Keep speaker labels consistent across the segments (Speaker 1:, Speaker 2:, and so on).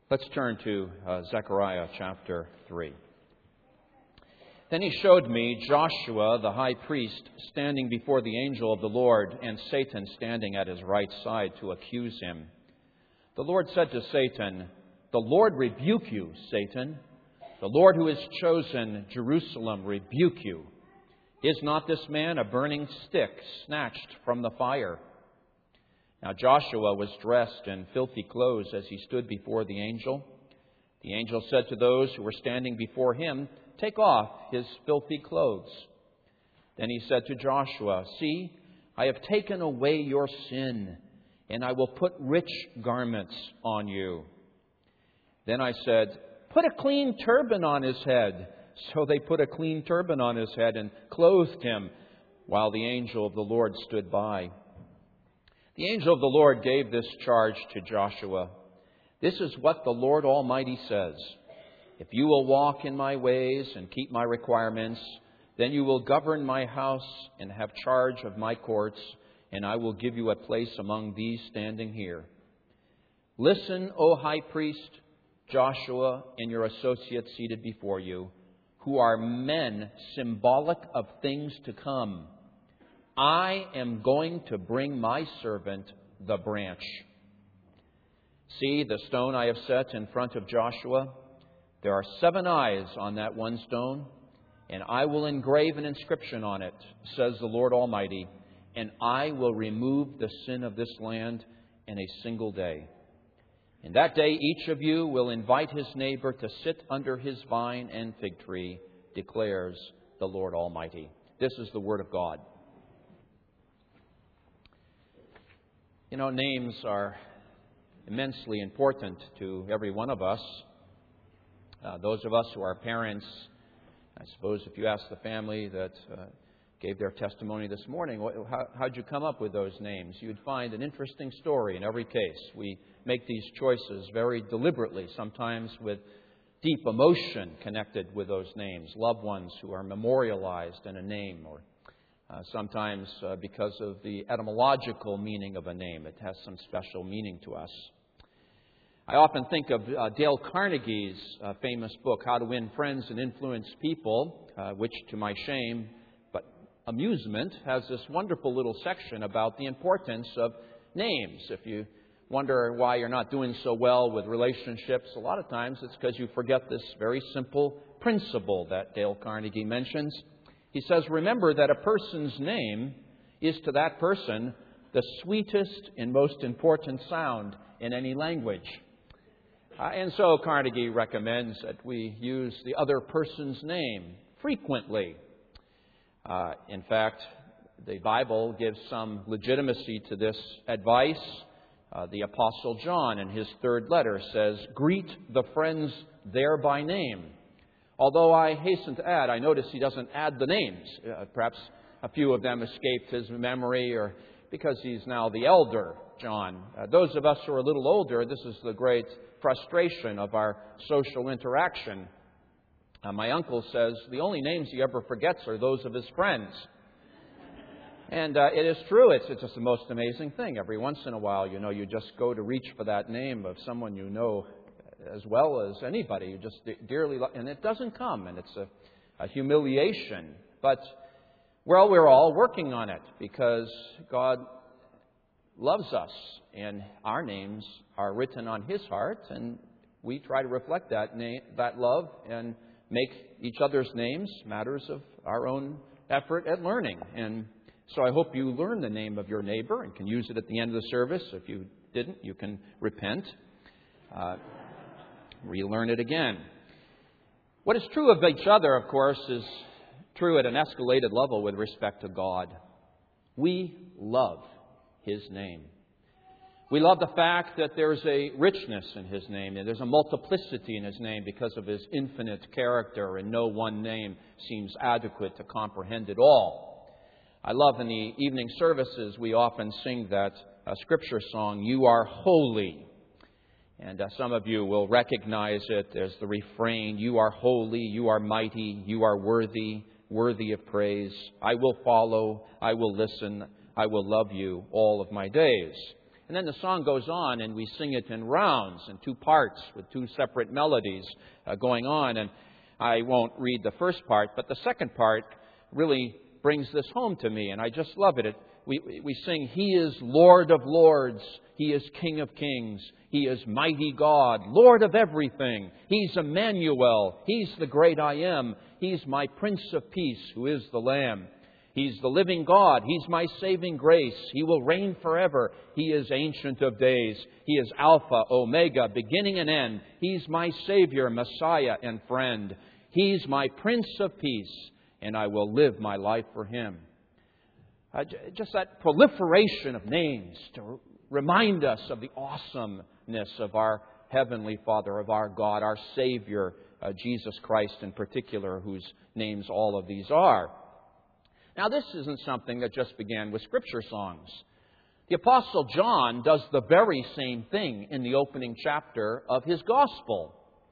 Speaker 1: Let's turn to Zechariah chapter 3. Then he showed me Joshua, the high priest, standing before the angel of the Lord, and Satan standing at his right side to accuse him. The Lord said to Satan, "The Lord rebuke you, Satan. The Lord who has chosen Jerusalem rebuke you. Is not this man a burning stick snatched from the fire?" Now Joshua was dressed in filthy clothes as he stood before the angel. The angel said to those who were standing before him, "Take off his filthy clothes." Then he said to Joshua, "See, I have taken away your sin, and I will put rich garments on you." Then I said, "Put a clean turban on his head." So they put a clean turban on his head and clothed him, while the angel of the Lord stood by. The angel of the Lord gave this charge to Joshua. "This is what the Lord Almighty says. If you will walk in my ways and keep my requirements, then you will govern my house and have charge of my courts, and I will give you a place among these standing here. Listen, O high priest, Joshua, and your associates seated before you, who are men symbolic of things to come. I am going to bring my servant, the branch. See the stone I have set in front of Joshua? There are 7 eyes on that one stone, and I will engrave an inscription on it, says the Lord Almighty, and I will remove the sin of this land in a single day. In that day each of you will invite his neighbor to sit under his vine and fig tree, declares the Lord Almighty." This is the word of God. You know, names are immensely important to every one of us. Those of us who are parents, I suppose if you ask the family that gave their testimony this morning, how'd you come up with those names? You'd find an interesting story in every case. We make these choices very deliberately, sometimes with deep emotion connected with those names, loved ones who are memorialized in a name, or sometimes because of the etymological meaning of a name. It has some special meaning to us. I often think of Dale Carnegie's famous book, How to Win Friends and Influence People, which, to my shame, but amusement, has this wonderful little section about the importance of names. If you wonder why you're not doing so well with relationships, a lot of times it's because you forget this very simple principle that Dale Carnegie mentions. He says, remember that a person's name is to that person the sweetest and most important sound in any language. And so Carnegie recommends that we use the other person's name frequently. In fact, the Bible gives some legitimacy to this advice. The Apostle John, in his 3rd letter, says, "Greet the friends there by name." Although I hasten to add, I notice he doesn't add the names. Perhaps a few of them escaped his memory, or because he's now the elder John. Those of us who are a little older, this is the great frustration of our social interaction. My uncle says the only names he ever forgets are those of his friends. And it is true. It's just the most amazing thing. Every once in a while, you just go to reach for that name of someone you know as well as anybody. You just dearly love, and it doesn't come, and it's a humiliation. But, well, we're all working on it because God loves us, and our names are written on His heart, and we try to reflect that love and make each other's names matters of our own effort at learning. And so I hope you learn the name of your neighbor and can use it at the end of the service. If you didn't, you can repent. Relearn it again. What is true of each other, of course, is true at an escalated level with respect to God. We love His name. We love the fact that there's a richness in His name, and there's a multiplicity in His name because of His infinite character, and no one name seems adequate to comprehend it all. I love in the evening services we often sing that scripture song, "You are holy." And some of you will recognize it as the refrain, "You are holy, you are mighty, you are worthy, worthy of praise. I will follow, I will listen, I will love you all of my days." And then the song goes on, and we sing it in rounds, in two parts, with two separate melodies going on. And I won't read the first part, but the second part really brings this home to me, and I just love it. We sing, He is Lord of lords, He is King of kings, He is mighty God, Lord of everything. He's Emmanuel, He's the great I am, He's my Prince of Peace, who is the Lamb. He's the living God. He's my saving grace. He will reign forever. He is Ancient of Days. He is Alpha, Omega, beginning and end. He's my Savior, Messiah, and friend. He's my Prince of Peace, and I will live my life for Him. Just that proliferation of names to remind us of the awesomeness of our Heavenly Father, of our God, our Savior, Jesus Christ in particular, whose names all of these are. Now, this isn't something that just began with Scripture songs. The Apostle John does the very same thing in the opening chapter of his Gospel.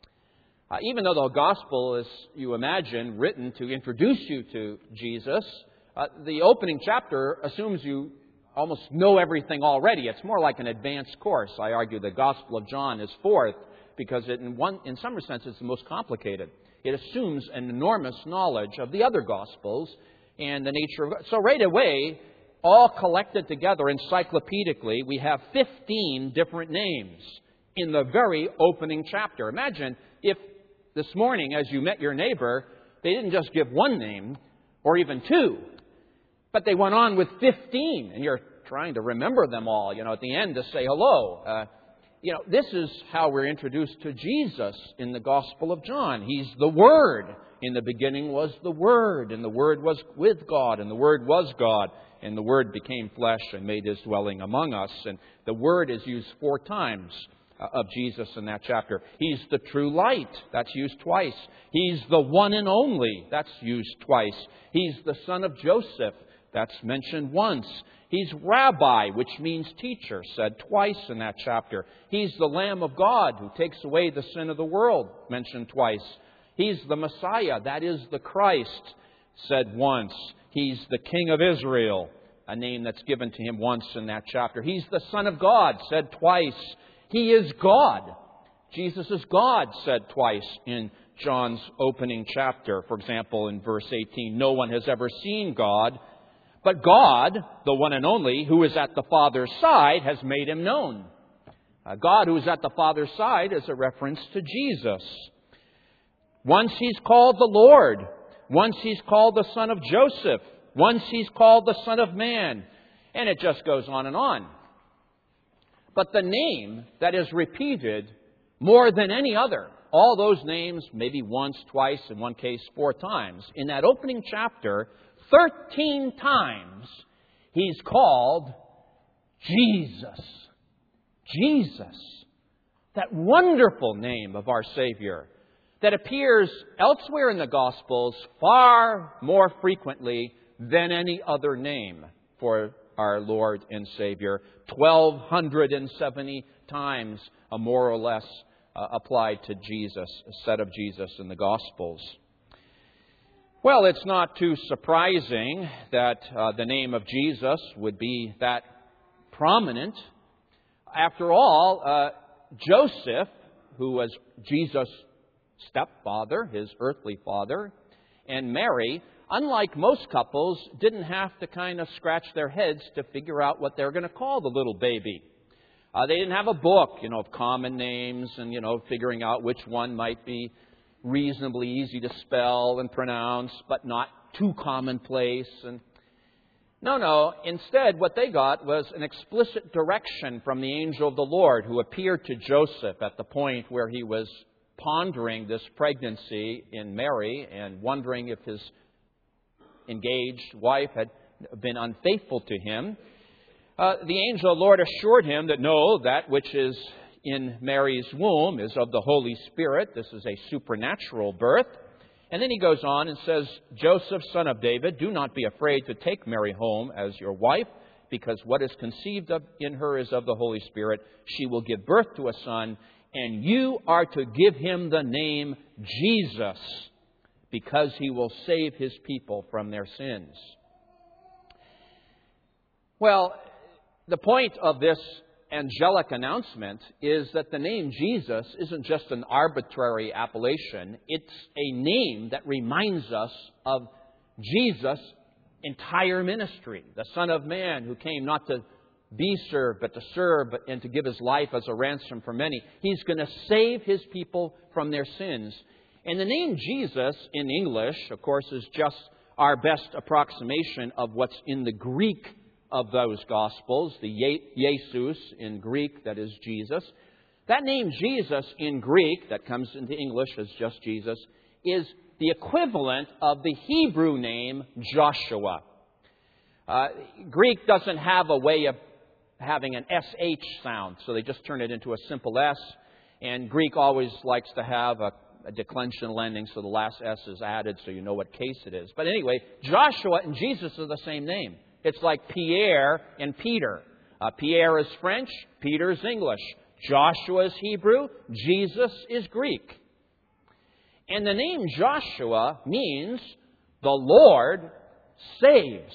Speaker 1: Even though the Gospel is, you imagine, written to introduce you to Jesus, the opening chapter assumes you almost know everything already. It's more like an advanced course. I argue the Gospel of John is fourth because in some sense it's the most complicated. It assumes an enormous knowledge of the other Gospels and the nature of God. So right away, all collected together encyclopedically, we have 15 different names in the very opening chapter. Imagine if this morning, as you met your neighbor, they didn't just give one name or even two, but they went on with 15, and you're trying to remember them all, at the end to say hello. This is how we're introduced to Jesus in the Gospel of John. He's the Word. In the beginning was the Word, and the Word was with God, and the Word was God, and the Word became flesh and made His dwelling among us. And the Word is used 4 times of Jesus in that chapter. He's the true light. That's used twice. He's the one and only. That's used twice. He's the son of Joseph. That's mentioned once. He's Rabbi, which means teacher, said twice in that chapter. He's the Lamb of God who takes away the sin of the world, mentioned twice. He's the Messiah, that is the Christ, said once. He's the King of Israel, a name that's given to Him once in that chapter. He's the Son of God, said twice. He is God. Jesus is God, said twice in John's opening chapter. For example, in verse 18, no one has ever seen God, but God, the one and only, who is at the Father's side, has made Him known. God who is at the Father's side is a reference to Jesus. Once He's called the Lord. Once He's called the Son of Joseph. Once He's called the Son of Man. And it just goes on and on. But the name that is repeated more than any other, all those names, maybe once, twice, in one case 4 times, in that opening chapter, 13 times, He's called Jesus. Jesus. That wonderful name of our Savior that appears elsewhere in the Gospels far more frequently than any other name for our Lord and Savior. 1,270 times, more or less, applied to Jesus, said of Jesus in the Gospels. Well, it's not too surprising that the name of Jesus would be that prominent. After all, Joseph, who was Jesus' stepfather, his earthly father, and Mary, unlike most couples, didn't have to kind of scratch their heads to figure out what they're going to call the little baby. They didn't have a book, of common names and, figuring out which one might be reasonably easy to spell and pronounce, but not too commonplace. And no. Instead, what they got was an explicit direction from the angel of the Lord who appeared to Joseph at the point where he was pondering this pregnancy in Mary and wondering if his engaged wife had been unfaithful to him. The angel of the Lord assured him that no, that which is in Mary's womb is of the Holy Spirit. This is a supernatural birth. And then he goes on and says, Joseph, son of David, do not be afraid to take Mary home as your wife, because what is conceived in her is of the Holy Spirit. She will give birth to a son, and you are to give him the name Jesus, because he will save his people from their sins. Well, the point of this angelic announcement is that the name Jesus isn't just an arbitrary appellation. It's a name that reminds us of Jesus' entire ministry, the Son of Man who came not to be served, but to serve and to give His life as a ransom for many. He's going to save His people from their sins. And the name Jesus in English, of course, is just our best approximation of what's in the Greek of those Gospels, the Jesus in Greek, that is Jesus. That name Jesus in Greek, that comes into English as just Jesus, is the equivalent of the Hebrew name Joshua. Greek doesn't have a way of having an SH sound, so they just turn it into a simple S. And Greek always likes to have a declension lending, so the last S is added so you know what case it is. But anyway, Joshua and Jesus are the same name. It's like Pierre and Peter. Pierre is French, Peter is English. Joshua is Hebrew, Jesus is Greek. And the name Joshua means the Lord saves.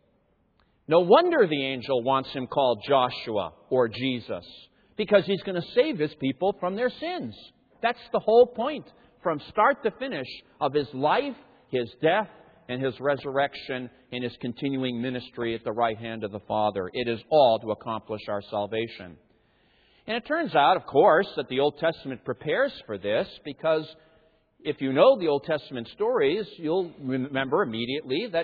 Speaker 1: No wonder the angel wants him called Joshua or Jesus, because he's going to save His people from their sins. That's the whole point, from start to finish, of His life, His death, and His resurrection, and His continuing ministry at the right hand of the Father. It is all to accomplish our salvation. And it turns out, of course, that the Old Testament prepares for this, because if you know the Old Testament stories, you'll remember immediately that,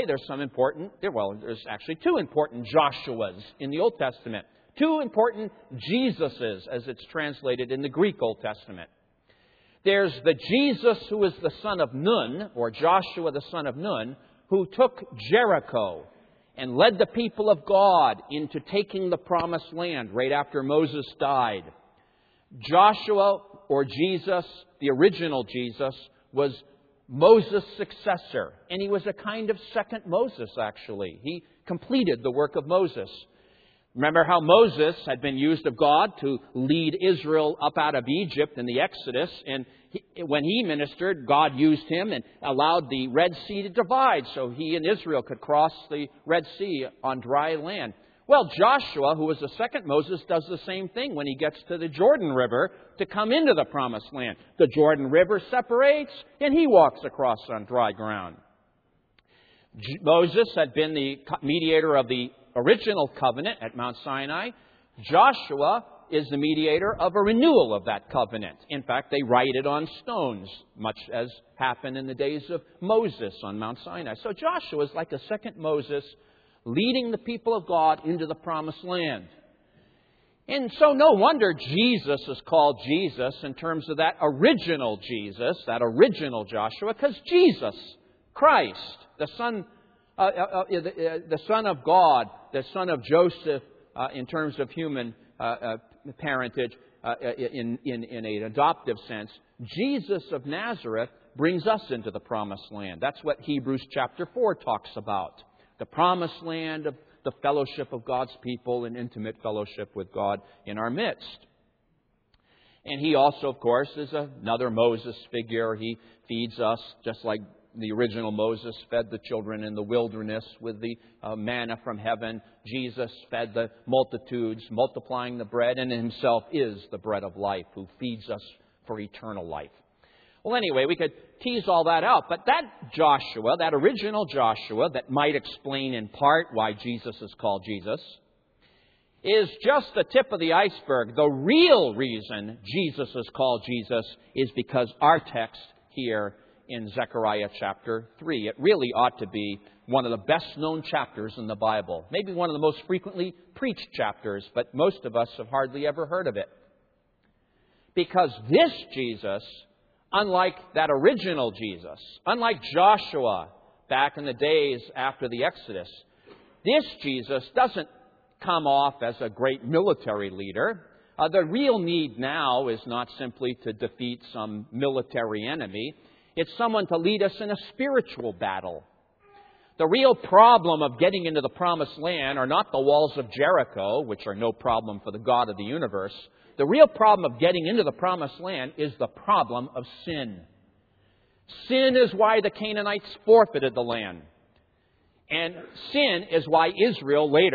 Speaker 1: there's actually two important Joshuas in the Old Testament. Two important Jesuses, as it's translated in the Greek Old Testament. There's the Jesus who is the son of Nun, or Joshua the son of Nun, who took Jericho and led the people of God into taking the promised land right after Moses died. Joshua, or Jesus, the original Jesus, was Moses' successor. And he was a kind of second Moses, actually. He completed the work of Moses. Remember how Moses had been used of God to lead Israel up out of Egypt in the Exodus. And when he ministered, God used him and allowed the Red Sea to divide so he and Israel could cross the Red Sea on dry land. Well, Joshua, who was the second Moses, does the same thing when he gets to the Jordan River to come into the Promised Land. The Jordan River separates and he walks across on dry ground. Moses had been the mediator of the original covenant at Mount Sinai. Joshua is the mediator of a renewal of that covenant. In fact, they write it on stones, much as happened in the days of Moses on Mount Sinai. So Joshua is like a second Moses, leading the people of God into the Promised Land. And so no wonder Jesus is called Jesus in terms of that original Jesus, that original Joshua, because Jesus, Christ, the Son of God, the son of Joseph in terms of human parentage, in an adoptive sense, Jesus of Nazareth brings us into the Promised Land. That's what Hebrews chapter 4 talks about. The Promised Land of the fellowship of God's people and intimate fellowship with God in our midst. And He also, of course, is another Moses figure. He feeds us just like the original Moses fed the children in the wilderness with the manna from heaven. Jesus fed the multitudes, multiplying the bread, and Himself is the bread of life who feeds us for eternal life. Well, anyway, we could tease all that out. But that Joshua, that original Joshua, that might explain in part why Jesus is called Jesus, is just the tip of the iceberg. The real reason Jesus is called Jesus is because our text here in Zechariah chapter 3. It really ought to be one of the best-known chapters in the Bible. Maybe one of the most frequently preached chapters, but most of us have hardly ever heard of it. Because this Jesus, unlike that original Jesus, unlike Joshua back in the days after the Exodus, this Jesus doesn't come off as a great military leader. The real need now is not simply to defeat some military enemy. It's someone to lead us in a spiritual battle. The real problem of getting into the Promised Land are not the walls of Jericho, which are no problem for the God of the universe. The real problem of getting into the Promised Land is the problem of sin. Sin is why the Canaanites forfeited the land. And sin is why Israel later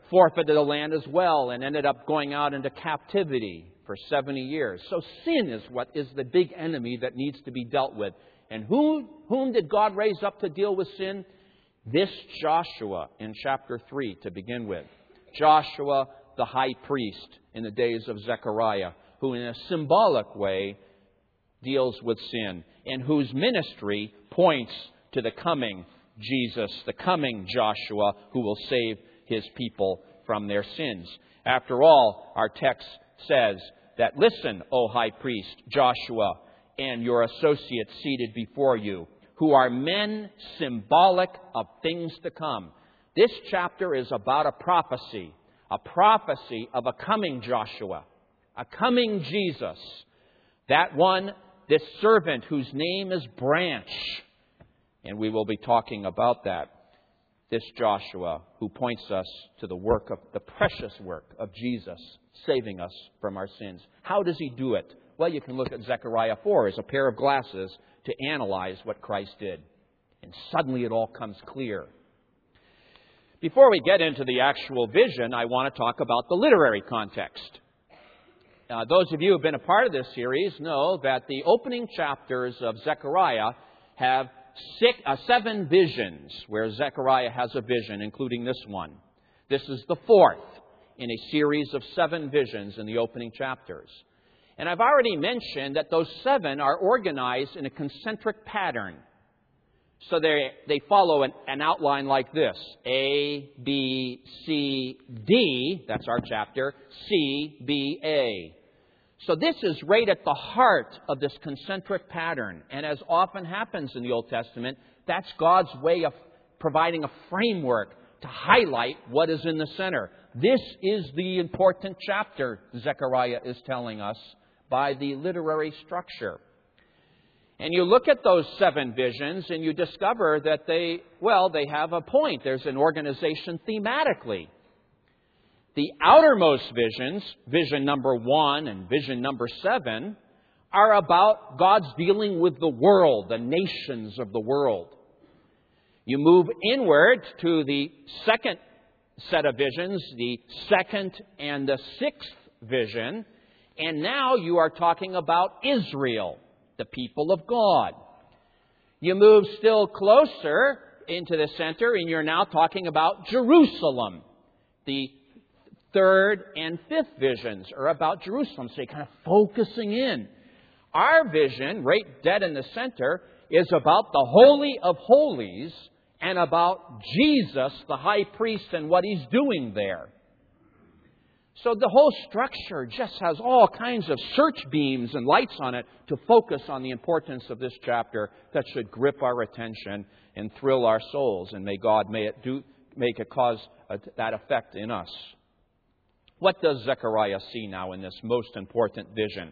Speaker 1: forfeited the land as well and ended up going out into captivity for 70 years. So sin is what is the big enemy that needs to be dealt with. And whom did God raise up to deal with sin? This Joshua in chapter 3 to begin with. Joshua, the high priest in the days of Zechariah, who in a symbolic way deals with sin and whose ministry points to the coming Jesus, the coming Joshua, who will save His people from their sins. After all, our text says that, listen, O high priest Joshua, and your associates seated before you, who are men symbolic of things to come. This chapter is about a prophecy of a coming Joshua, a coming Jesus, that one, this servant whose name is Branch. And we will be talking about that. This Joshua who points us to the precious work of Jesus saving us from our sins. How does He do it? Well, you can look at Zechariah 4 as a pair of glasses to analyze what Christ did. And suddenly it all comes clear. Before we get into the actual vision, I want to talk about the literary context. Those of you who have been a part of this series know that the opening chapters of Zechariah have 7 visions where Zechariah has a vision, including this one. This is the 4th in a series of 7 visions in the opening chapters. And I've already mentioned that those 7 are organized in a concentric pattern. So they follow an outline like this. A, B, C, D, that's our chapter, C, B, A. So this is right at the heart of this concentric pattern. And as often happens in the Old Testament, that's God's way of providing a framework to highlight what is in the center. This is the important chapter, Zechariah is telling us, by the literary structure. And you look at those 7 visions and you discover that they have a point. There's an organization thematically. The outermost visions, vision number 1 and vision number 7, are about God's dealing with the world, the nations of the world. You move inward to the second set of visions, the 2nd and the 6th vision, and now you are talking about Israel, the people of God. You move still closer into the center, and you're now talking about Jerusalem. The 3rd and 5th visions are about Jerusalem, so you're kind of focusing in. Our vision, right dead in the center, is about the Holy of Holies and about Jesus, the high priest, and what He's doing there. So the whole structure just has all kinds of search beams and lights on it to focus on the importance of this chapter that should grip our attention and thrill our souls. And may God make it cause that effect in us. What does Zechariah see now in this most important vision?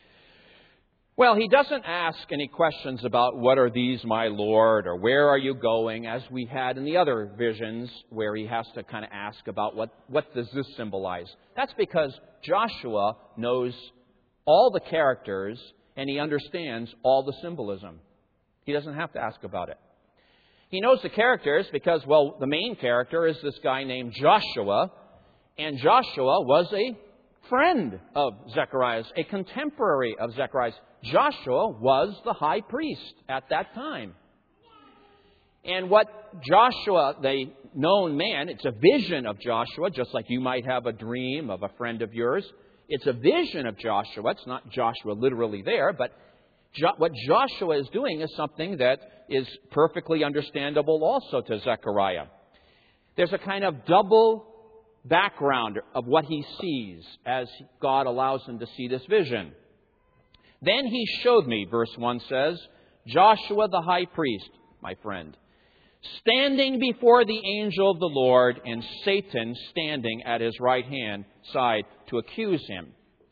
Speaker 1: Well, he doesn't ask any questions about, what are these, my Lord, or where are you going, as we had in the other visions where he has to kind of ask about what does this symbolize. That's because Joshua knows all the characters and he understands all the symbolism. He doesn't have to ask about it. He knows the characters because, the main character is this guy named Joshua, and Joshua was a friend of Zechariah's, a contemporary of Zechariah's. Joshua was the high priest at that time. And what Joshua, the known man, it's a vision of Joshua, just like you might have a dream of a friend of yours. It's a vision of Joshua. It's not Joshua literally there, but what Joshua is doing is something that is perfectly understandable also to Zechariah. There's a kind of double background of what he sees as God allows him to see this vision. Then he showed me, verse 1 says, Joshua the high priest, my friend, standing before the angel of the Lord, and Satan standing at his right hand side to accuse him.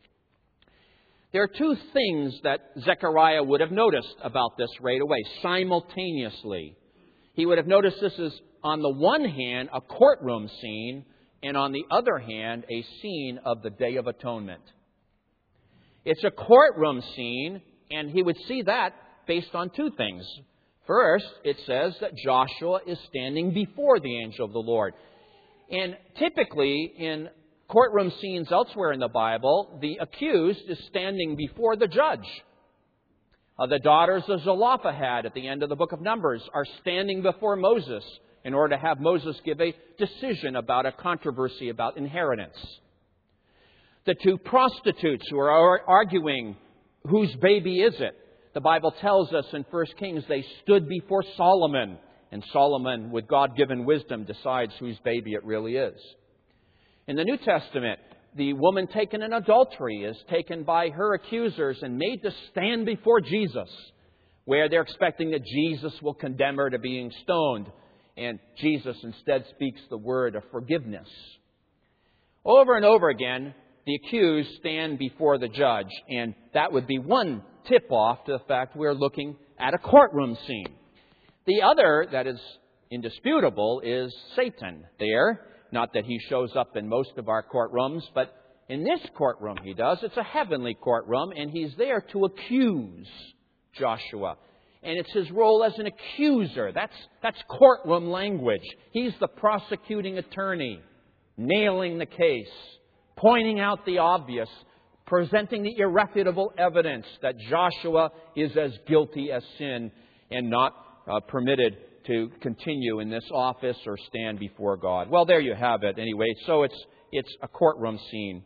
Speaker 1: There are 2 things that Zechariah would have noticed about this right away, simultaneously. He would have noticed this is, on the one hand, a courtroom scene, and on the other hand, a scene of the Day of Atonement. It's a courtroom scene, and he would see that based on 2 things. First, it says that Joshua is standing before the angel of the Lord. And typically, in courtroom scenes elsewhere in the Bible, the accused is standing before the judge. The daughters of Zelophehad at the end of the book of Numbers are standing before Moses in order to have Moses give a decision about a controversy about inheritance. The two prostitutes who are arguing whose baby is it, the Bible tells us in 1 Kings they stood before Solomon, and Solomon, with God-given wisdom, decides whose baby it really is. In the New Testament, the woman taken in adultery is taken by her accusers and made to stand before Jesus, where they're expecting that Jesus will condemn her to being stoned. And Jesus instead speaks the word of forgiveness. Over and over again, the accused stand before the judge, and that would be one tip-off to the fact we're looking at a courtroom scene. The other that is indisputable is Satan there. Not that he shows up in most of our courtrooms, but in this courtroom he does. It's a heavenly courtroom, and he's there to accuse Joshua. And it's his role as an accuser. That's courtroom language. He's the prosecuting attorney, nailing the case, pointing out the obvious, presenting the irrefutable evidence that Joshua is as guilty as sin and not permitted to continue in this office or stand before God. Well, there you have it anyway. So it's a courtroom scene.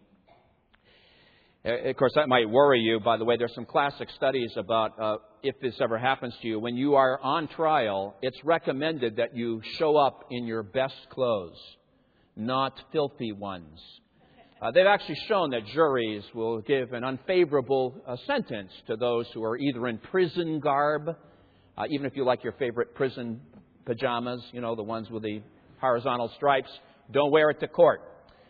Speaker 1: Of course, that might worry you. By the way, there's some classic studies about if this ever happens to you. When you are on trial, it's recommended that you show up in your best clothes, not filthy ones. They've actually shown that juries will give an unfavorable sentence to those who are either in prison garb, even if you like your favorite prison pajamas, the ones with the horizontal stripes, don't wear it to court.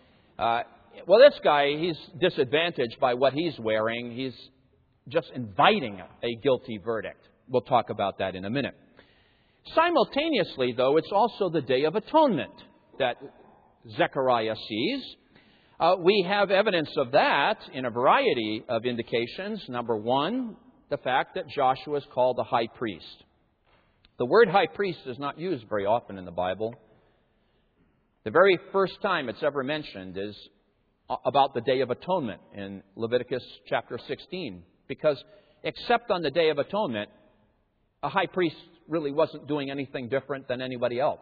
Speaker 1: Well, this guy, he's disadvantaged by what he's wearing. He's just inviting a guilty verdict. We'll talk about that in a minute. Simultaneously, though, it's also the Day of Atonement that Zechariah sees. We have evidence of that in a variety of indications. Number one, the fact that Joshua is called the high priest. The word high priest is not used very often in the Bible. The very first time it's ever mentioned is about the Day of Atonement in Leviticus chapter 16. Because except on the Day of Atonement, a high priest really wasn't doing anything different than anybody else.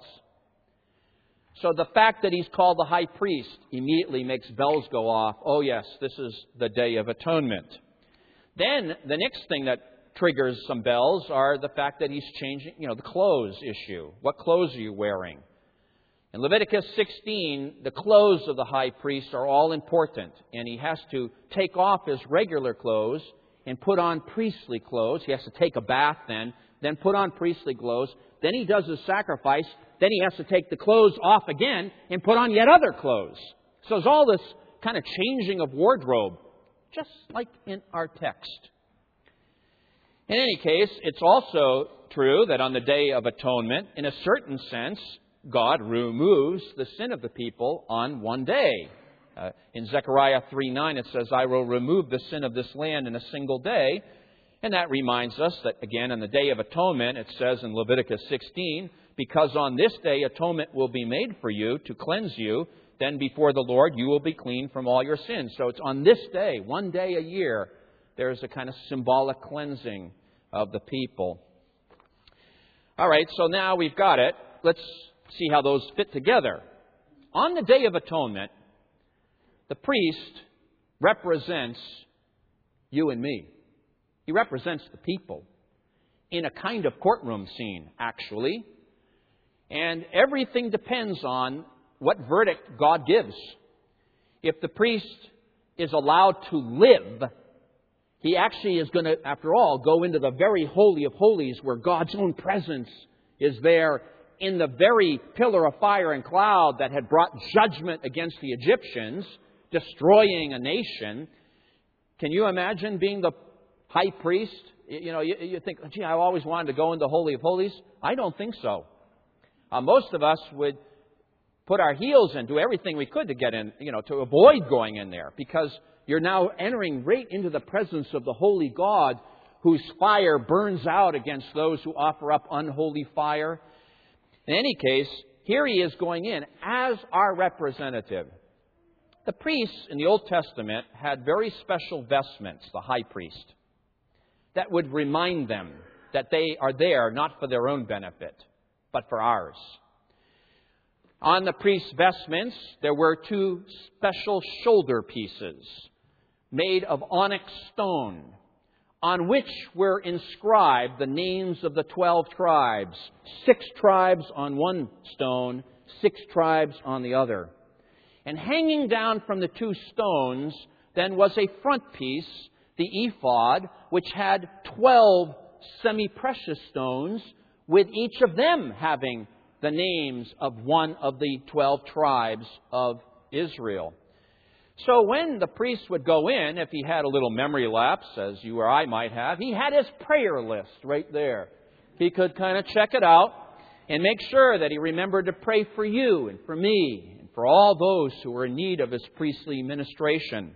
Speaker 1: So the fact that he's called the high priest immediately makes bells go off. Oh yes, this is the Day of Atonement. Then the next thing that triggers some bells are the fact that he's changing, the clothes issue. What clothes are you wearing? In Leviticus 16, the clothes of the high priest are all important, and he has to take off his regular clothes and put on priestly clothes. He has to take a bath then put on priestly clothes. Then he does his sacrifice. Then he has to take the clothes off again and put on yet other clothes. So there's all this kind of changing of wardrobe, just like in our text. In any case, it's also true that on the Day of Atonement, in a certain sense, God removes the sin of the people on one day. In Zechariah 3:9, it says, I will remove the sin of this land in a single day. And that reminds us that, again, on the Day of Atonement, it says in Leviticus 16, because on this day atonement will be made for you to cleanse you, then before the Lord you will be clean from all your sins. So it's on this day, one day a year, there's a kind of symbolic cleansing of the people. All right, so now we've got it. Let's see how those fit together. On the Day of Atonement, the priest represents you and me. He represents the people in a kind of courtroom scene, actually. And everything depends on what verdict God gives. If the priest is allowed to live, he actually is going to, after all, go into the very holy of holies where God's own presence is there in the very pillar of fire and cloud that had brought judgment against the Egyptians, destroying a nation. Can you imagine being the high priest? You think, gee, I always wanted to go into the Holy of Holies. I don't think so. Most of us would put our heels in, do everything we could to get in, to avoid going in there, because you're now entering right into the presence of the holy God whose fire burns out against those who offer up unholy fire. In any case, here he is going in as our representative. The priests in the Old Testament had very special vestments, the high priest, that would remind them that they are there not for their own benefit, but for ours. On the priest's vestments, there were 2 special shoulder pieces made of onyx stone, on which were inscribed the names of the 12 tribes. 6 tribes on one stone, 6 tribes on the other. And hanging down from the 2 stones then was a front piece, the ephod, which had 12 semi-precious stones, with each of them having the names of one of the 12 tribes of Israel. So when the priest would go in, if he had a little memory lapse, as you or I might have, he had his prayer list right there. He could kind of check it out and make sure that he remembered to pray for you and for me and for all those who were in need of his priestly ministration.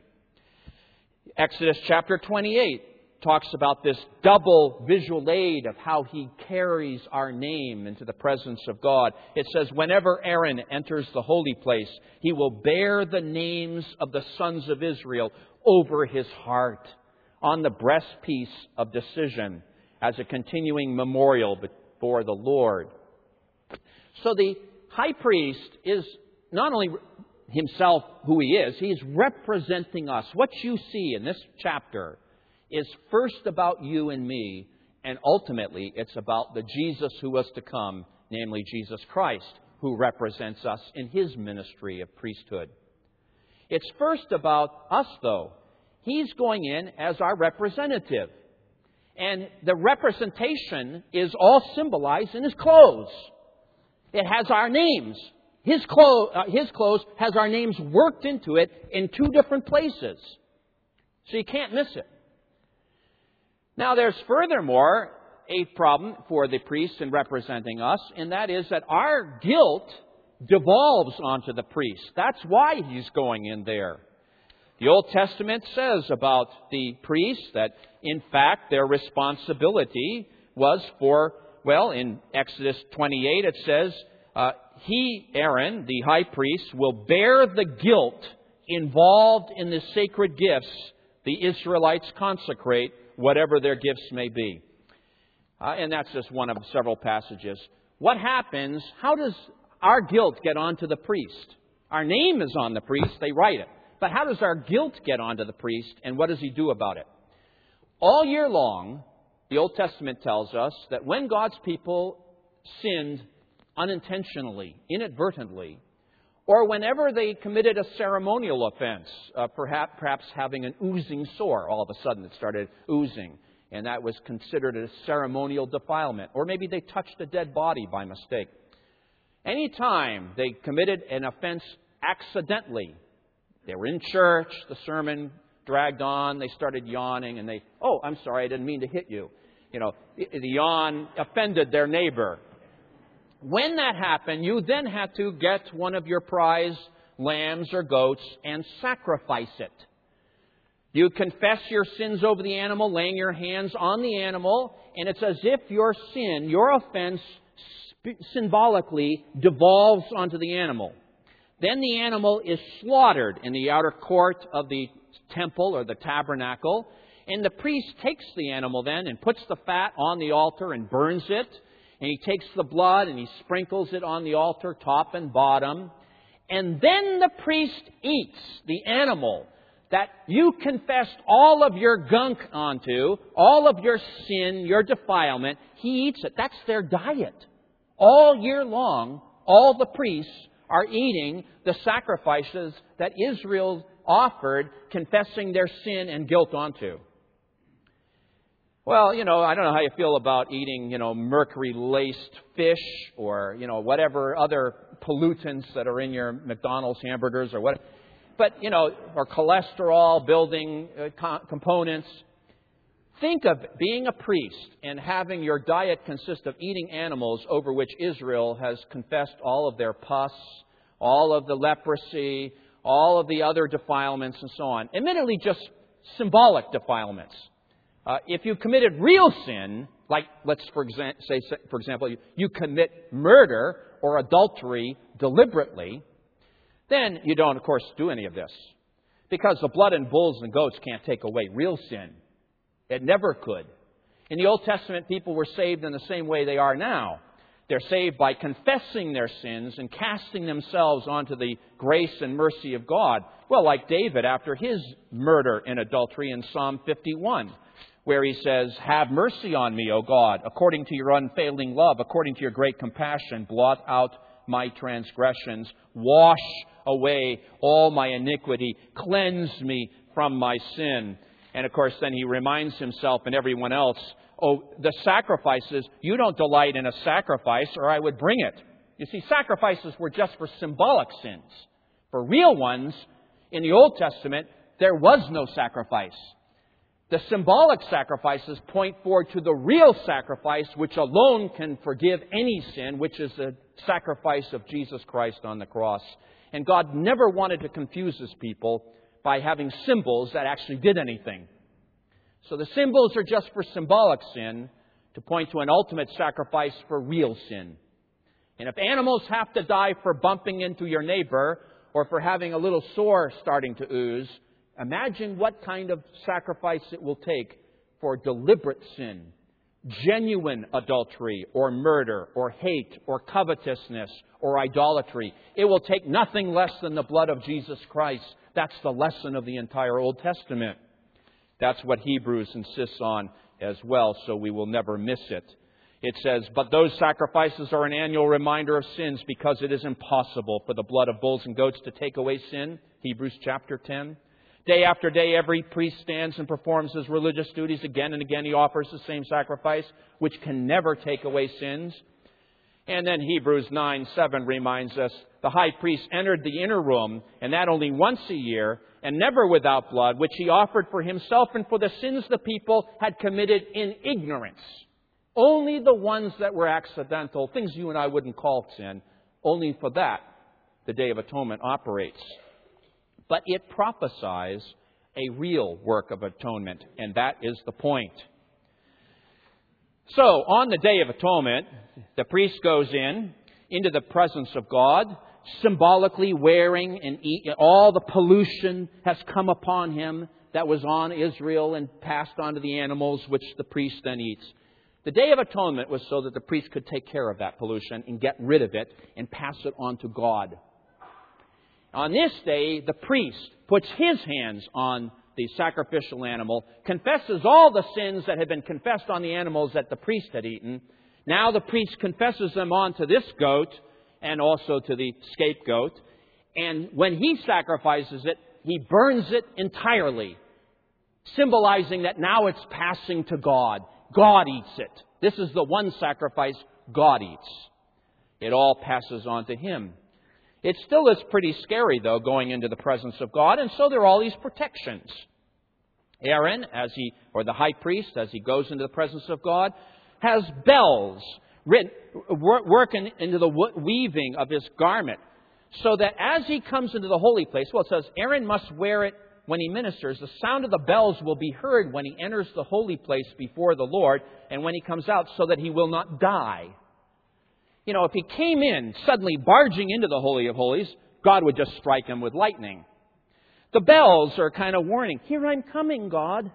Speaker 1: Exodus chapter 28 talks about this double visual aid of how he carries our name into the presence of God. It says, whenever Aaron enters the holy place, he will bear the names of the sons of Israel over his heart on the breastpiece of decision as a continuing memorial before the Lord. So the high priest is not only himself who he is, he's representing us. What you see in this chapter is first about you and me, and ultimately it's about the Jesus who was to come, namely Jesus Christ, who represents us in his ministry of priesthood. It's first about us, though. He's going in as our representative. And the representation is all symbolized in his clothes. It has our names. His clothes has our names worked into it in 2 different places. So you can't miss it. Now, there's furthermore a problem for the priest in representing us, and that is that our guilt devolves onto the priest. That's why he's going in there. The Old Testament says about the priests that, in fact, their responsibility was for, well, in Exodus 28 it says, he, Aaron, the high priest, will bear the guilt involved in the sacred gifts the Israelites consecrate, whatever their gifts may be. And that's just one of several passages. What happens, how does our guilt get onto the priest? Our name is on the priest, they write it. But how does our guilt get onto the priest, and what does he do about it? All year long, the Old Testament tells us that when God's people sinned unintentionally, inadvertently, or whenever they committed a ceremonial offense, perhaps having an oozing sore, all of a sudden it started oozing, and that was considered a ceremonial defilement. Or maybe they touched a dead body by mistake. Any time they committed an offense accidentally, they were in church, the sermon dragged on, they started yawning, and I'm sorry, I didn't mean to hit you. The yawn offended their neighbor. When that happened, you then had to get one of your prize lambs or goats and sacrifice it. You confess your sins over the animal, laying your hands on the animal, and it's as if your sin, your offense, symbolically devolves onto the animal. Then the animal is slaughtered in the outer court of the temple or the tabernacle, and the priest takes the animal then and puts the fat on the altar and burns it. And he takes the blood and he sprinkles it on the altar, top and bottom. And then the priest eats the animal that you confessed all of your gunk onto, all of your sin, your defilement. He eats it. That's their diet. All year long, all the priests are eating the sacrifices that Israel offered, confessing their sin and guilt onto. Well, I don't know how you feel about eating, mercury-laced fish or, whatever other pollutants that are in your McDonald's hamburgers or what. But, or cholesterol-building components. Think of being a priest and having your diet consist of eating animals over which Israel has confessed all of their pus, all of the leprosy, all of the other defilements and so on. Admittedly, just symbolic defilements. If you committed real sin, like let's for example, you commit murder, or adultery deliberately, then you don't, of course, do any of this. Because the blood and bulls and goats can't take away real sin. It never could. In the Old Testament, people were saved in the same way they are now. They're saved by confessing their sins and casting themselves onto the grace and mercy of God. Well, like David after his murder and adultery in Psalm 51, where he says, "Have mercy on me, O God, according to your unfailing love, according to your great compassion, blot out my transgressions, wash away all my iniquity, cleanse me from my sin." And of course, then he reminds himself and everyone else, oh, the sacrifices, you don't delight in a sacrifice or I would bring it. You see, sacrifices were just for symbolic sins. For real ones, in the Old Testament, there was no sacrifice. The symbolic sacrifices point forward to the real sacrifice, which alone can forgive any sin, which is the sacrifice of Jesus Christ on the cross. And God never wanted to confuse His people by having symbols that actually did anything. So the symbols are just for symbolic sin to point to an ultimate sacrifice for real sin. And if animals have to die for bumping into your neighbor or for having a little sore starting to ooze, imagine what kind of sacrifice it will take for deliberate sin, genuine adultery or murder or hate or covetousness or idolatry. It will take nothing less than the blood of Jesus Christ. That's the lesson of the entire Old Testament. That's what Hebrews insists on as well, so we will never miss it. It says, "But those sacrifices are an annual reminder of sins because it is impossible for the blood of bulls and goats to take away sin." Hebrews chapter 10. Day after day, every priest stands and performs his religious duties. Again and again, he offers the same sacrifice, which can never take away sins. And then Hebrews 9:7 reminds us, the high priest entered the inner room, and that only once a year, and never without blood, which he offered for himself and for the sins the people had committed in ignorance. Only the ones that were accidental, things you and I wouldn't call sin, only for that the Day of Atonement operates. But it prophesies a real work of atonement, and that is the point. So, on the Day of Atonement, the priest goes into the presence of God, symbolically wearing and all the pollution has come upon him that was on Israel and passed on to the animals, which the priest then eats. The Day of Atonement was so that the priest could take care of that pollution and get rid of it and pass it on to God. On this day, the priest puts his hands on the sacrificial animal, confesses all the sins that had been confessed on the animals that the priest had eaten. Now the priest confesses them onto this goat and also to the scapegoat. And when he sacrifices it, he burns it entirely, symbolizing that now it's passing to God. God eats it. This is the one sacrifice God eats. It all passes on to Him. It still is pretty scary, though, going into the presence of God, and so there are all these protections. Aaron, or the high priest, as he goes into the presence of God, has bells working into the weaving of his garment, so that as he comes into the holy place, well, it says Aaron must wear it when he ministers. The sound of the bells will be heard when he enters the holy place before the Lord, and when he comes out, so that he will not die. You know, if he came in suddenly barging into the Holy of Holies, God would just strike him with lightning. The bells are kind of warning. Here I'm coming, God.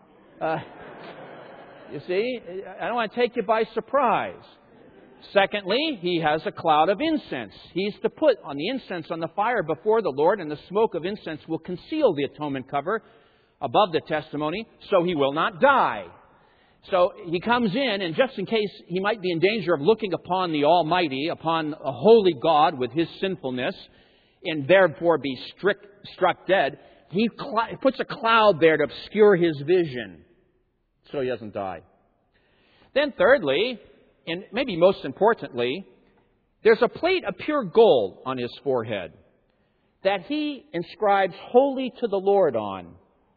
Speaker 1: You see, I don't want to take you by surprise. Secondly, he has a cloud of incense. He's to put on the incense on the fire before the Lord, and the smoke of incense will conceal the atonement cover above the testimony, so he will not die. So he comes in, and just in case he might be in danger of looking upon the Almighty, upon a holy God with his sinfulness, and therefore be struck dead, he puts a cloud there to obscure his vision, so he doesn't die. Then thirdly, and maybe most importantly, there's a plate of pure gold on his forehead that he inscribes "Holy to the Lord" on.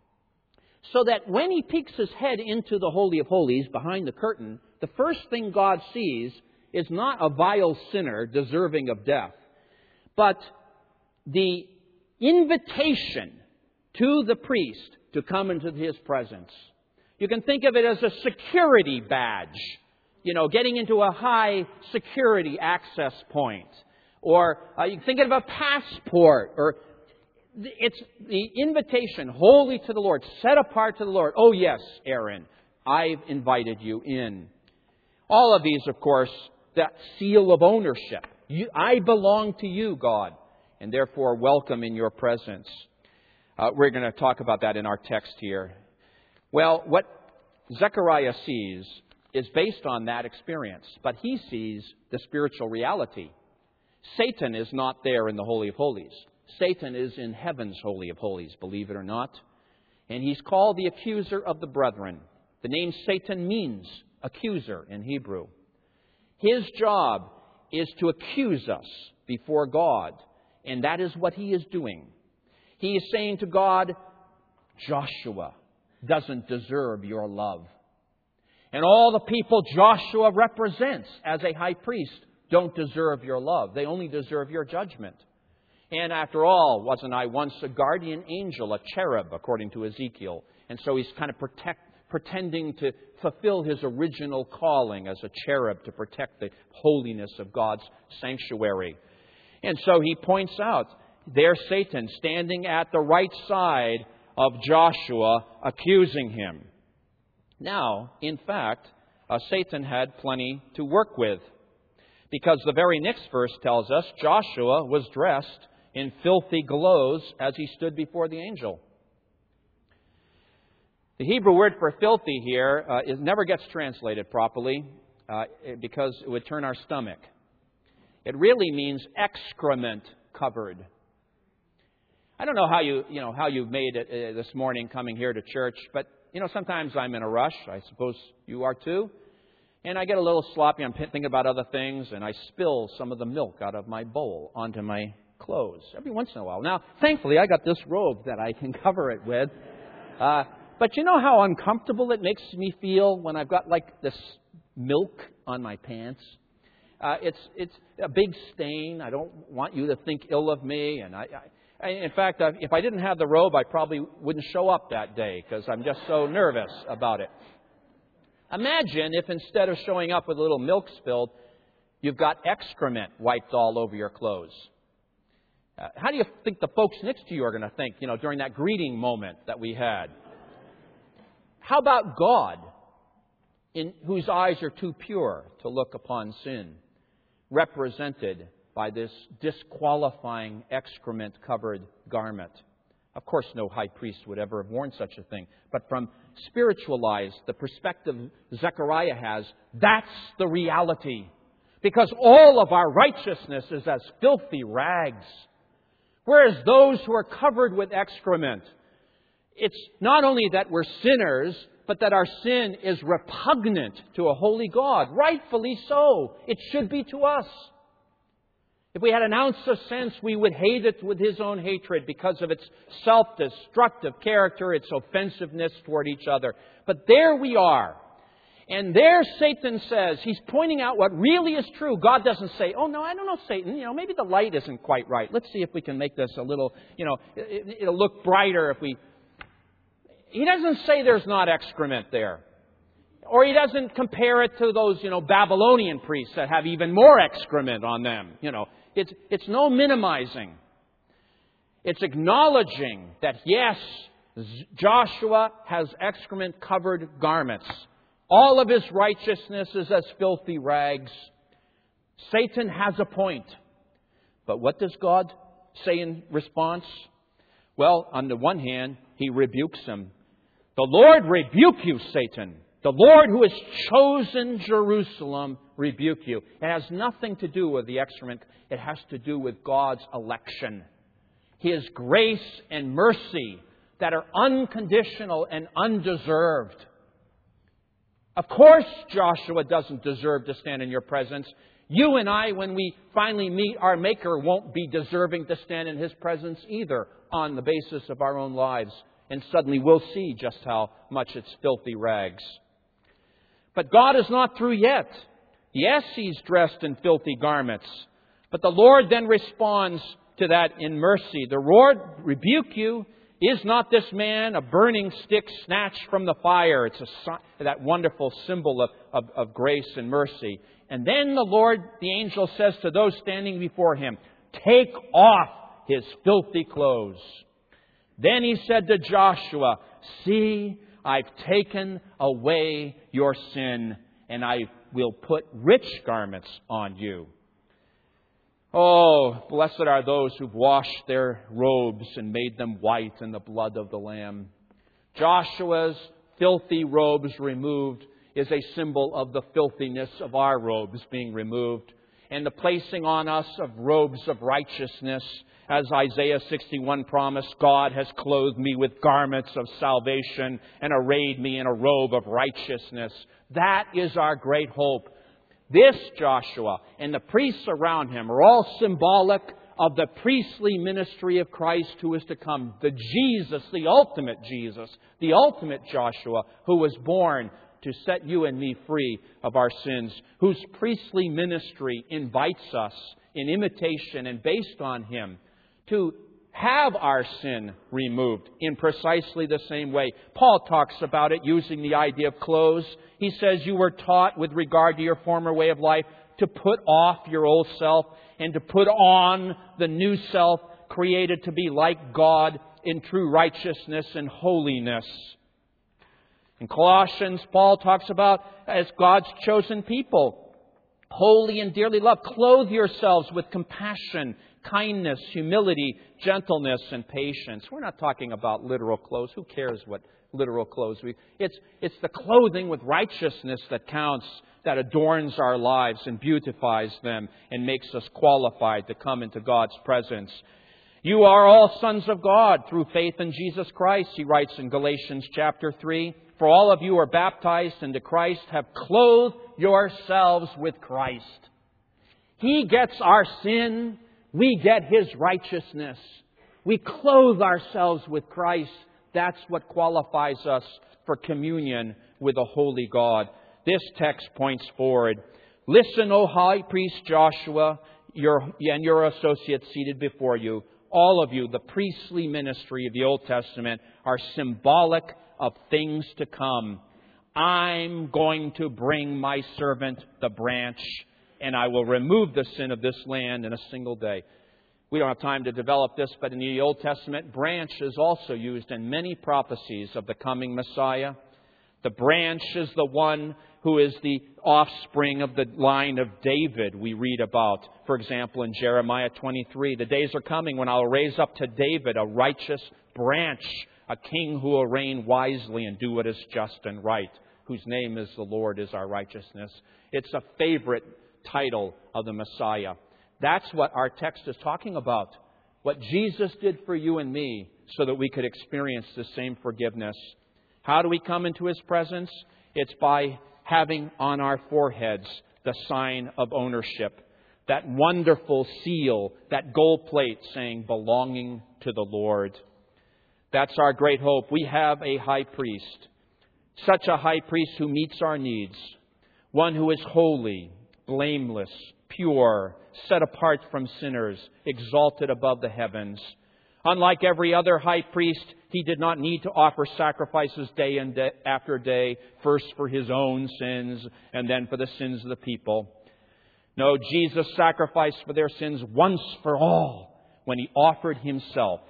Speaker 1: So that when he peeks his head into the Holy of Holies behind the curtain, the first thing God sees is not a vile sinner deserving of death, but the invitation to the priest to come into his presence. You can think of it as a security badge, getting into a high security access point. Or you can think of a passport. Or it's the invitation wholly to the Lord, set apart to the Lord. Oh yes, Aaron, I've invited you in. All of these, of course, that seal of ownership. I belong to you, God, and therefore welcome in your presence. We're going to talk about that in our text here. Well, what Zechariah sees is based on that experience, but he sees the spiritual reality. Satan is not there in the Holy of Holies. Satan is in heaven's Holy of Holies, believe it or not. And he's called the accuser of the brethren. The name Satan means accuser in Hebrew. His job is to accuse us before God, and that is what he is doing. He is saying to God, Joshua doesn't deserve your love. And all the people Joshua represents as a high priest don't deserve your love. They only deserve your judgment. And after all, wasn't I once a guardian angel, a cherub, according to Ezekiel? And so he's kind of pretending to fulfill his original calling as a cherub to protect the holiness of God's sanctuary. And so he points out, there's Satan standing at the right side of Joshua, accusing him. Now, in fact, Satan had plenty to work with, because the very next verse tells us Joshua was dressed in filthy clothes as he stood before the angel. The Hebrew word for filthy here never gets translated properly because it would turn our stomach. It really means excrement covered. I don't know how you made it this morning coming here to church, but sometimes I'm in a rush. I suppose you are too. And I get a little sloppy. I'm thinking about other things, and I spill some of the milk out of my bowl onto my clothes every once in a while. Now, thankfully, I got this robe that I can cover it with. But you know how uncomfortable it makes me feel when I've got like this milk on my pants? It's a big stain. I don't want you to think ill of me. And in fact, if I didn't have the robe, I probably wouldn't show up that day because I'm just so nervous about it. Imagine if instead of showing up with a little milk spilled, you've got excrement wiped all over your clothes. How do you think the folks next to you are going to think, during that greeting moment that we had? How about God, in whose eyes are too pure to look upon sin, represented by this disqualifying excrement-covered garment? Of course, no high priest would ever have worn such a thing. But from spiritualized, the perspective Zechariah has, that's the reality. Because all of our righteousness is as filthy rags. Whereas those who are covered with excrement, it's not only that we're sinners, but that our sin is repugnant to a holy God. Rightfully so. It should be to us. If we had an ounce of sense, we would hate it with His own hatred because of its self-destructive character, its offensiveness toward each other. But there we are. And there Satan says, he's pointing out what really is true. God doesn't say, oh no, I don't know, Satan, maybe the light isn't quite right. Let's see if we can make this a little, it'll look brighter if we... He doesn't say there's not excrement there. Or he doesn't compare it to those, Babylonian priests that have even more excrement on them. It's no minimizing. It's acknowledging that, yes, Joshua has excrement-covered garments. All of his righteousness is as filthy rags. Satan has a point. But what does God say in response? Well, on the one hand, He rebukes him. The Lord rebuke you, Satan. The Lord who has chosen Jerusalem rebuke you. It has nothing to do with the excrement. It has to do with God's election. His grace and mercy that are unconditional and undeserved. Of course, Joshua doesn't deserve to stand in your presence. You and I, when we finally meet our Maker, won't be deserving to stand in His presence either on the basis of our own lives. And suddenly we'll see just how much it's filthy rags. But God is not through yet. Yes, He's dressed in filthy garments. But the Lord then responds to that in mercy. The Lord rebuke you. Is not this man a burning stick snatched from the fire? It's that wonderful symbol of grace and mercy. And then the Lord, the angel, says to those standing before him, take off his filthy clothes. Then he said to Joshua, see, I've taken away your sin, and I will put rich garments on you. Oh, blessed are those who've washed their robes and made them white in the blood of the Lamb. Joshua's filthy robes removed is a symbol of the filthiness of our robes being removed, and the placing on us of robes of righteousness. As Isaiah 61 promised, God has clothed me with garments of salvation and arrayed me in a robe of righteousness. That is our great hope. This Joshua and the priests around him are all symbolic of the priestly ministry of Christ who is to come. The Jesus, the ultimate Joshua, who was born to set you and me free of our sins, whose priestly ministry invites us in imitation and based on him to have our sin removed in precisely the same way. Paul talks about it using the idea of clothes. He says you were taught with regard to your former way of life to put off your old self and to put on the new self created to be like God in true righteousness and holiness. In Colossians, Paul talks about as God's chosen people, holy and dearly loved, clothe yourselves with compassion, kindness, humility, gentleness, and patience. We're not talking about literal clothes. Who cares what literal clothes we... It's the clothing with righteousness that counts, that adorns our lives and beautifies them and makes us qualified to come into God's presence. You are all sons of God through faith in Jesus Christ, he writes in Galatians chapter 3. For all of you are baptized into Christ, have clothed yourselves with Christ. He gets our sin. We get his righteousness. We clothe ourselves with Christ. That's what qualifies us for communion with a holy God. This text points forward. Listen, O high priest Joshua, and your associates seated before you. All of you, the priestly ministry of the Old Testament, are symbolic of things to come. I'm going to bring my servant, the branch, and I will remove the sin of this land in a single day. We don't have time to develop this, but in the Old Testament, branch is also used in many prophecies of the coming Messiah. The branch is the one who is the offspring of the line of David we read about. For example, in Jeremiah 23, the days are coming when I'll raise up to David a righteous branch, a king who will reign wisely and do what is just and right, whose name is the Lord is our righteousness. It's a favorite title of the Messiah. That's what our text is talking about. What Jesus did for you and me so that we could experience the same forgiveness. How do we come into his presence? It's by having on our foreheads the sign of ownership. That wonderful seal, that gold plate saying belonging to the Lord. That's our great hope. We have a high priest. Such a high priest who meets our needs. One who is holy, blameless, pure, set apart from sinners, exalted above the heavens. Unlike every other high priest, he did not need to offer sacrifices day and day after day, first for his own sins and then for the sins of the people. No, Jesus sacrificed for their sins once for all when he offered himself.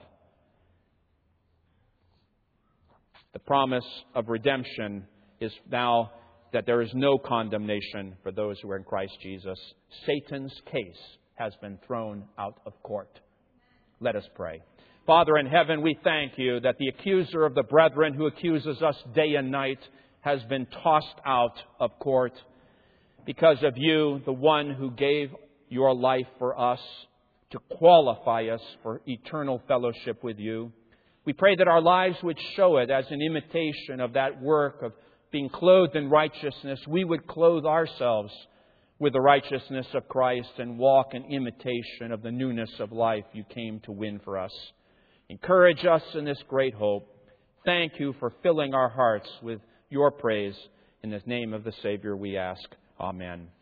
Speaker 1: The promise of redemption is now that there is no condemnation for those who are in Christ Jesus. Satan's case has been thrown out of court. Let us pray. Father in heaven, we thank you that the accuser of the brethren who accuses us day and night has been tossed out of court because of you, the one who gave your life for us to qualify us for eternal fellowship with you. We pray that our lives would show it as an imitation of that work of being clothed in righteousness. We would clothe ourselves with the righteousness of Christ and walk in imitation of the newness of life you came to win for us. Encourage us in this great hope. Thank you for filling our hearts with your praise. In the name of the Savior we ask. Amen.